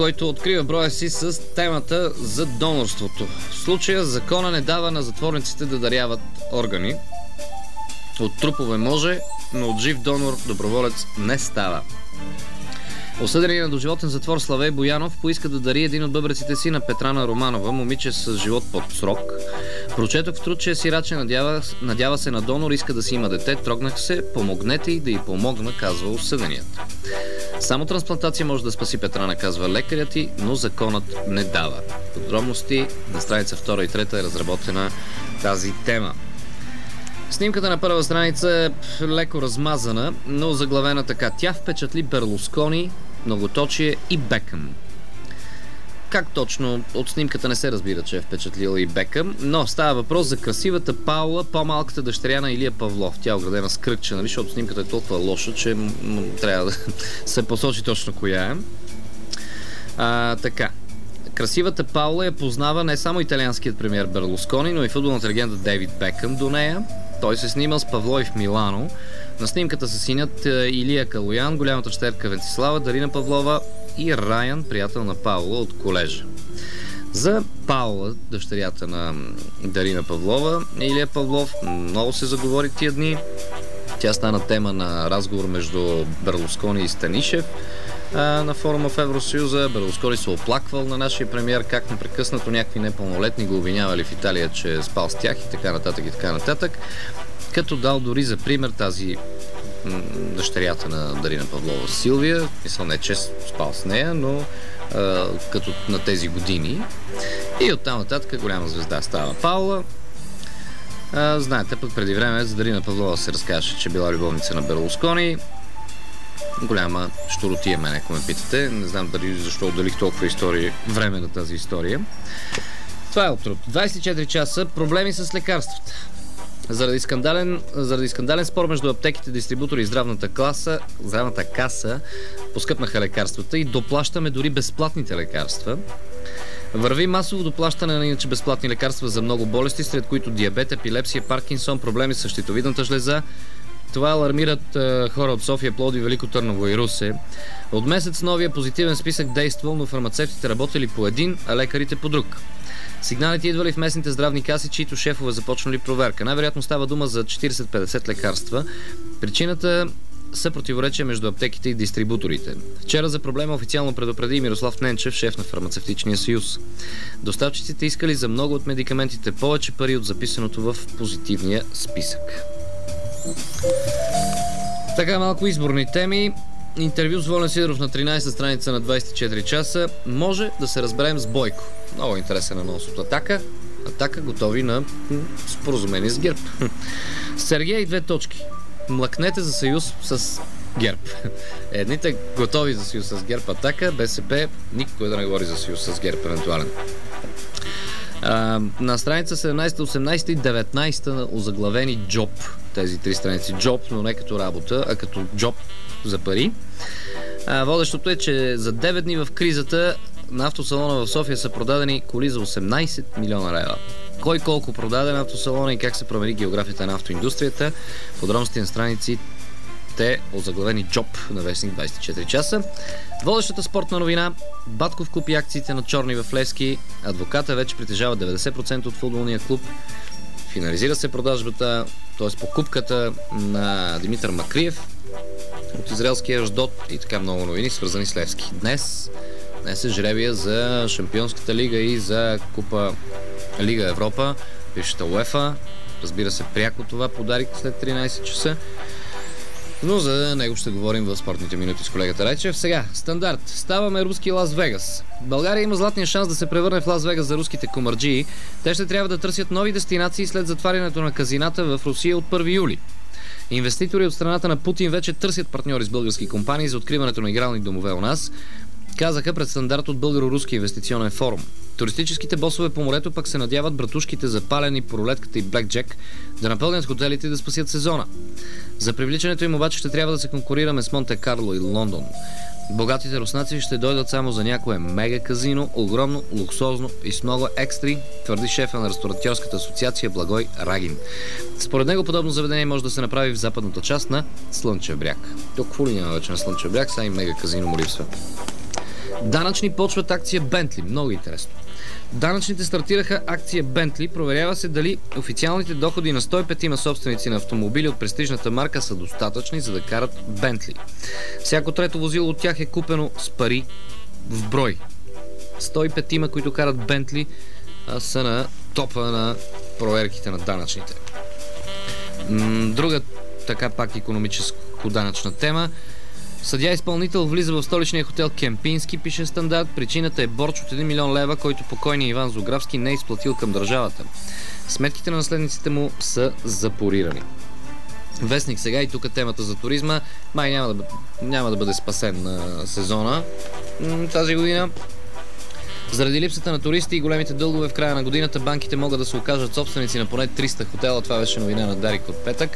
който открива броя си с темата за донорството. В случая закона не дава на затворниците да даряват органи. От трупове може, но от жив донор доброволец не става. Осъденият на доживотен затвор Славей Боянов поиска да дари един от бъбреците си на Петрана Романова, момиче с живот под срок. Прочетох в труд, че е сираче, надява се на донор, иска да си има дете, трогнах се, помогнете и да й помогна, казва осъденият. Само трансплантация може да спаси Петрана, казва лекарят й, но законът не дава. Подробности на страница 2 и 3 е разработена тази тема. Снимката на първа страница е леко размазана, но заглавена така: тя впечатли Берлускони, многоточие и Бекъм. Как точно? От снимката не се разбира, че е впечатлила и Бекъм, но става въпрос за красивата Паула, по-малката дъщеря на Илия Павлов. Тя е оградена с кръгче, нали, защото снимката е толкова лоша, че трябва да се посочи точно коя е. Така. Красивата Паула я познава не само италианският премиер Берлускони, но и футболната легенда Дейвид Бекъм до нея. Той се снимал с Павлой в Милано. На снимката са синят Илия Калоян, голямата щерка Венцислава, Дарина Павлова и Райан, приятел на Паула от колежа. За Паула, дъщерята на Дарина Павлова, Илия Павлов много се заговори тия дни. Тя стана тема на разговор между Берлускони и Станишев на форума в Евросъюза. Берлускони се оплаквал на нашия премиер как непрекъснато някакви непълнолетни го обвинявали в Италия, че е спал с тях и така нататък, като дал дори за пример тази дъщерята на Дарина Павлова, Силвия. Мисля, не че спал с нея, но като на тези години. И оттам нататък голяма звезда става Паула. Знаете, пък преди време за Дарина Павлова се разказваше, че била любовница на Берлускони. Голяма щуротия мен, ако ме питате. Не знам дали защо отделих толкова време на тази история. Това е от труд. 24 часа проблеми с лекарствата. Заради скандален спор между аптеките, дистрибутори и здравната каса поскъпнаха лекарствата и доплащаме дори безплатните лекарства. Върви масово доплащане на иначе безплатни лекарства за много болести, сред които диабет, епилепсия, Паркинсон, проблеми с щитовидната жлеза. Това алармират хора от София, Пловдив, Велико Търново и Русе. От месец новия позитивен списък действал, но фармацевтите работили по един, а лекарите по друг. Сигналите идвали в местните здравни каси, чието шефове започнали проверка. Най-вероятно става дума за 40-50 лекарства. Причината са противоречия между аптеките и дистрибуторите. Вчера за проблема официално предупреди Мирослав Ненчев, шеф на Фармацевтичния съюз. Доставчиците искали за много от медикаментите повече пари от записаното в позитивния списък. Така, малко изборни теми. Интервю с Волен Сидеров на 13 страница на 24 часа. Може да се разберем с Бойко. Много интересен анонс от Атака. Атака готови на споразумение с ГЕРБ. Сергей, 2 точки. Млъкнете за съюз с ГЕРБ. Едните готови за съюз с ГЕРБ, Атака, БСП, никой да не говори за съюз с ГЕРБ евентуален. На страница 17, 18 и 19 озаглавени джоб. Тези 3 страници джоб, но не като работа, а като джоб за пари. Водещото е, че за 9 дни в кризата на автосалона в София са продадени коли за 18 милиона лева. Кой колко продаде на автосалона и как се промени географията на автоиндустрията? Подробности на страници те озаглавени джоб на вестник 24 часа. Водещата спортна новина: Батков купи акциите на Чорни в Левски. Адвоката вече притежава 90% от футболния клуб. Финализира се продажбата, т.е. покупката на Димитър Макриев от израелския Ашдод и така много новини, свързани с Левски. Днес е жребия за Шампионската лига и за Купа Лига Европа, бившата УЕФА. Разбира се, пряко това подарик след 13 часа. Но за него ще говорим в спортните минути с колегата Райчев. Сега, стандарт. Ставаме руски Лас Вегас. България има златния шанс да се превърне в Лас Вегас за руските комарджии. Те ще трябва да търсят нови дестинации след затварянето на казината в Русия от 1 юли. Инвеститори от страната на Путин вече търсят партньори с български компании за откриването на игрални домове у нас, казаха пред стандарт от Българо-руски инвестиционен форум. Туристическите босове по морето пък се надяват братушките за палени по рулетката и блекджек да напълнят хотелите и да спасят сезона. За привличането им обаче ще трябва да се конкурираме с Монте Карло и Лондон. Богатите руснаци ще дойдат само за някое мега казино, огромно, луксозно и с много екстри, твърди шефа на ресторантьорската асоциация Благой Рагин. Според него подобно заведение може да се направи в западната част на Слънчев бряг. Тук какво ли няма вече на Слънчев бряг, сега и мега казино му липсва. Данъчни почват акция Бентли. Много интересно. Данъчните стартираха акция Бентли. Проверява се дали официалните доходи на 105 собственици на автомобили от престижната марка са достатъчни, за да карат Бентли. Всяко трето возило от тях е купено с пари в брой. 105, които карат Бентли, са на топа на проверките на данъчните. Друга така пак икономическо-данъчна тема. Съдия-изпълнител влиза в столичния хотел Кемпински, пише Стандарт. Причината е борч от 1 милион лева, който покойният Иван Зографски не е изплатил към държавата. Сметките на наследниците му са запорирани. Вестник сега, и тук темата за туризма май няма да бъде спасен на сезона тази година. Заради липсата на туристи и големите дългове в края на годината, банките могат да се окажат собственици на поне 300 хотела. Това беше новина на Дарик от петък.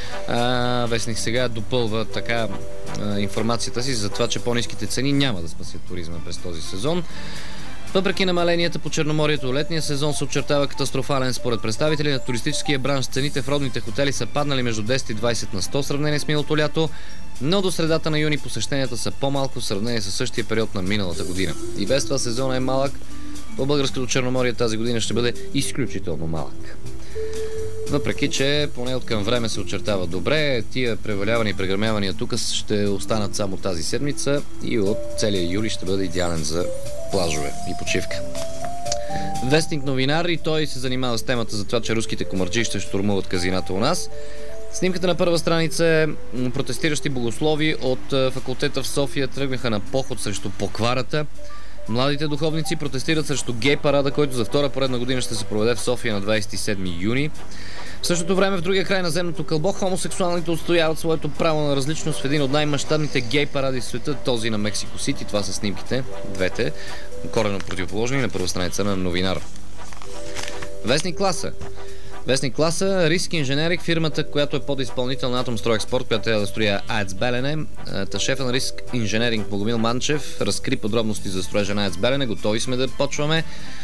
Вестник сега допълва така информацията си за това, че по-ниските цени няма да спасят туризма през този сезон. Въпреки намаленията по Черноморието, летния сезон се очертава катастрофален. Според представители на туристическия бранш, цените в родните хотели са паднали между 10 и 20 на 100 в сравнение с миналото лято, но до средата на юни посещенията са по-малко в сравнение с същия период на миналата година. И без това сезона е малък. По българското Черноморие тази година ще бъде изключително малък. Въпреки че поне от към време се очертава добре, тия превалявания и прегърмявания тук ще останат само тази седмица и от целия юли ще бъде идеален за плажове и почивка. Вестник новинар, и той се занимава с темата за това, че руските комарджии ще щурмуват казината у нас. Снимката на първа страница е протестиращи богослови от факултета в София тръгнаха на поход срещу покварата. Младите духовници протестират срещу гей парада, който за втора поредна година ще се проведе в София на 27 юни. В същото време в другия край на земното кълбо хомосексуалните отстояват своето право на различност в един от най-мащабните гей паради в света, този на Мексико Сити. Това са снимките, двете, коренно противоположни, на първа страница на новинар. Вестник Класа. Вестник Класа, Риск Инженеринг, фирмата, която е подизпълнител на Атомстройекспорт, която трябва да строи АЕЦ Белене. Шефа на Риск Инженеринг Богомил Манчев разкри подробности за строежа на АЕЦ Белене. Готови сме да почваме,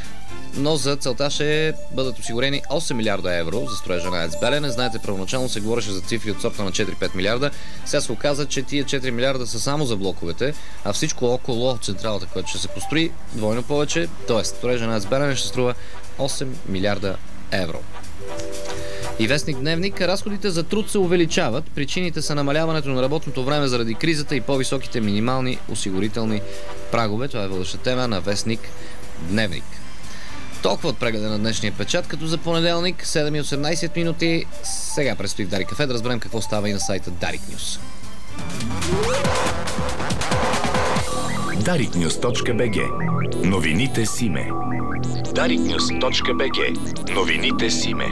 но за целта ще бъдат осигурени 8 милиарда евро за строежа на АЕЦ Белене. Знаете, първоначално се говореше за цифри от сорта на 4-5 милиарда. Сега се оказа, че тия 4 милиарда са само за блоковете, а всичко около централата, която ще се построи, двойно повече. Тоест, строежа на АЕЦ Белене ще струва 8 милиарда евро. И вестник Дневник, разходите за труд се увеличават. Причините са намаляването на работното време заради кризата и по-високите минимални осигурителни прагове. Това е водеща тема на вестник Дневник. Толкова от прегледа на днешния печат, като за понеделник 7:18 минути. Сега предстои в Дарик Кафе да разберем какво става и на сайта Дарик Нюс. dariknews.bg. Новините с име. dariknews.bg. Новините с име.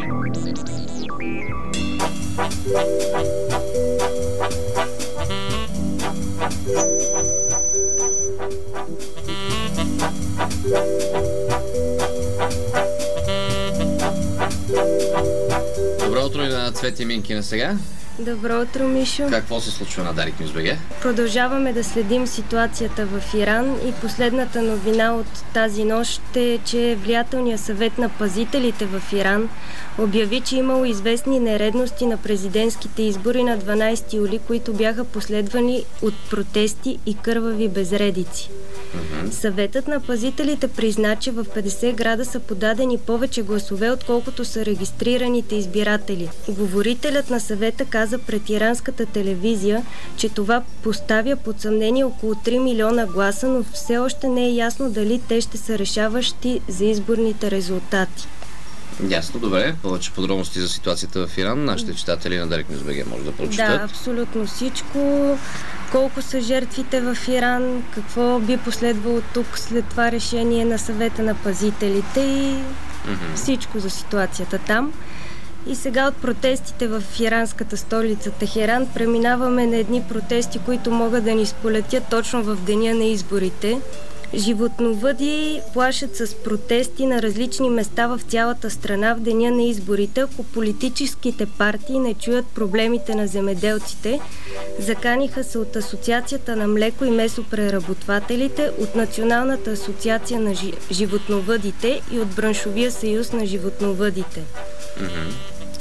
Добро утро и на Цвети Минкина сега. Добро утро, Мишо. Какво се случва на Дарик Нюс БГ? Продължаваме да следим ситуацията в Иран и последната новина от тази нощ е, че влиятелният съвет на пазителите в Иран обяви, че имало известни нередности на президентските избори на 12 юли, които бяха последвани от протести и кървави безредици. Съветът на пазителите призна, че в 50 града са подадени повече гласове, отколкото са регистрираните избиратели. Говорителят на съвета каза пред иранската телевизия, че това поставя под съмнение около 3 милиона гласа, но все още не е ясно дали те ще са решаващи за изборните резултати. Ясно, добре. Повече подробности за ситуацията в Иран нашите читатели на Дарик Нюс БГ може да прочитат. Да, абсолютно всичко. Колко са жертвите в Иран, какво би последвало тук след това решение на съвета на пазителите и всичко за ситуацията там. И сега от протестите в иранската столица Техеран преминаваме на едни протести, които могат да ни сполетят точно в деня на изборите. Животновъди плашат с протести на различни места в цялата страна в деня на изборите, ако политическите партии не чуят проблемите на земеделците. Заканиха се от Асоциацията на млеко и месопреработвателите, от Националната асоциация на животновъдите и от Браншовия съюз на животновъдите.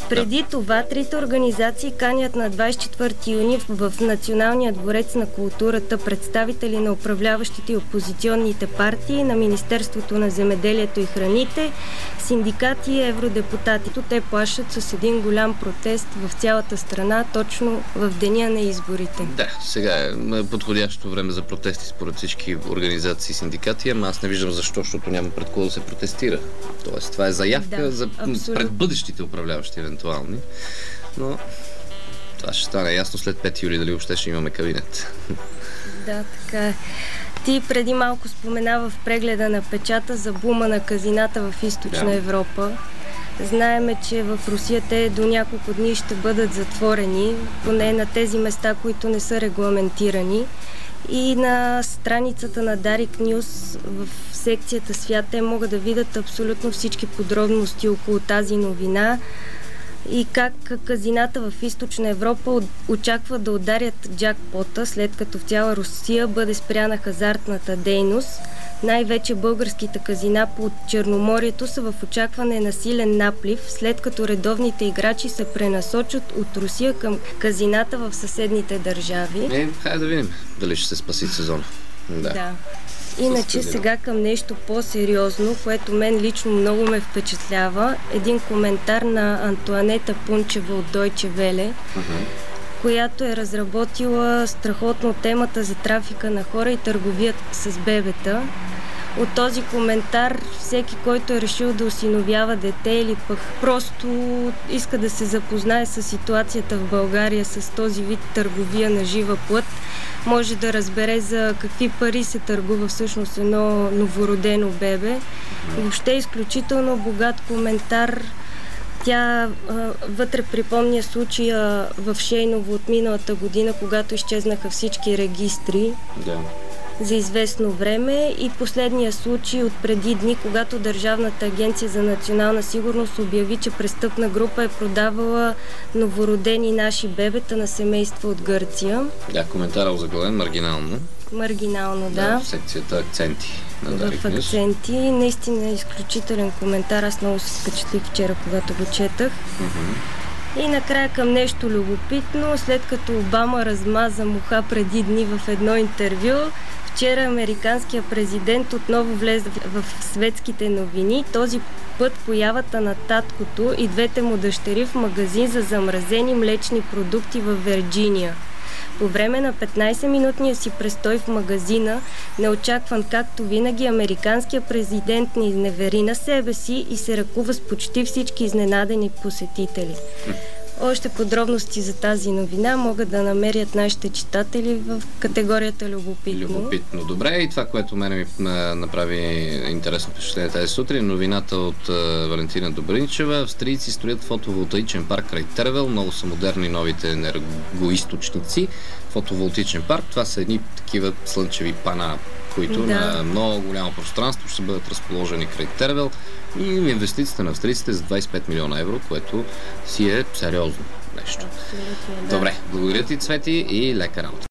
Преди това, трите организации канят на 24 юни в Националния дворец на културата представители на управляващите и опозиционните партии, на Министерството на земеделието и храните, синдикати и евродепутати. Те плашат с един голям протест в цялата страна, точно в деня на изборите. Да, сега е подходящо време за протести според всички организации и синдикати, ама аз не виждам защо, защото няма пред кого да се протестира. Тоест, това е заявка пред бъдещите управляващи евентуални, но това ще стане ясно след 5 юли, дали въобще ще имаме кабинет. Да, така е. Ти преди малко споменава в прегледа на печата за бума на казината в Източна Европа. Знаеме, че в Русия те до няколко дни ще бъдат затворени, поне на тези места, които не са регламентирани. И на страницата на Дарик News в секцията Свят те могат да видят абсолютно всички подробности около тази новина и как казината в Източна Европа очаква да ударят джакпота, след като в цяла Русия бъде спряна хазартната дейност. Най-вече българските казина по Черноморието са в очакване на силен наплив, след като редовните играчи се пренасочат от Русия към казината в съседните държави. Хайде да видим дали ще се спаси сезона. Да. Иначе сега към нещо по-сериозно, което мен лично много ме впечатлява. Един коментар на Антоанета Пунчева от Deutsche Welle, която е разработила страхотно темата за трафика на хора и търговият с бебета. От този коментар всеки, който е решил да осиновява дете или пък просто иска да се запознае с ситуацията в България с този вид търговия на жива плът, може да разбере за какви пари се търгува всъщност едно новородено бебе. Въобще изключително богат коментар. Тя вътре припомня случая в Шейново от миналата година, когато изчезнаха всички регистри за известно време, и последния случай от преди дни, когато Държавната агенция за национална сигурност обяви, че престъпна група е продавала новородени наши бебета на семейства от Гърция. Да, коментарът озаглавен маргинално. Маргинално, да. В секцията акценти. В акценти. Наистина е изключителен коментар. Аз много се впечатлих вчера, когато го четах. И накрая към нещо любопитно. След като Обама размаза муха преди дни в едно интервю, вчера американският президент отново влезе в светските новини. Този път появата на таткото и двете му дъщери в магазин за замразени млечни продукти в Вирджиния. По време на 15-минутния си престой в магазина, неочакван както винаги, американският президент не изневери на себе си и се ръкува с почти всички изненадени посетители. Още подробности за тази новина могат да намерят нашите читатели в категорията Любопитно. Любопитно. Добре, и това, което мене ми направи интересно впечатление тази сутрин, новината от Валентина Добринчева. Австрийци строят фотоволтаичен парк край Тервел. Много са модерни новите енергоизточници. Фотоволтаичен парк, това са едни такива слънчеви пана, които на много голямо пространство ще бъдат разположени край Тервел, и инвестицията на австрийците за 25 милиона евро, което си е сериозно нещо. Абсолютно, да. Добре, благодаря ти, Цвети, и лека работа.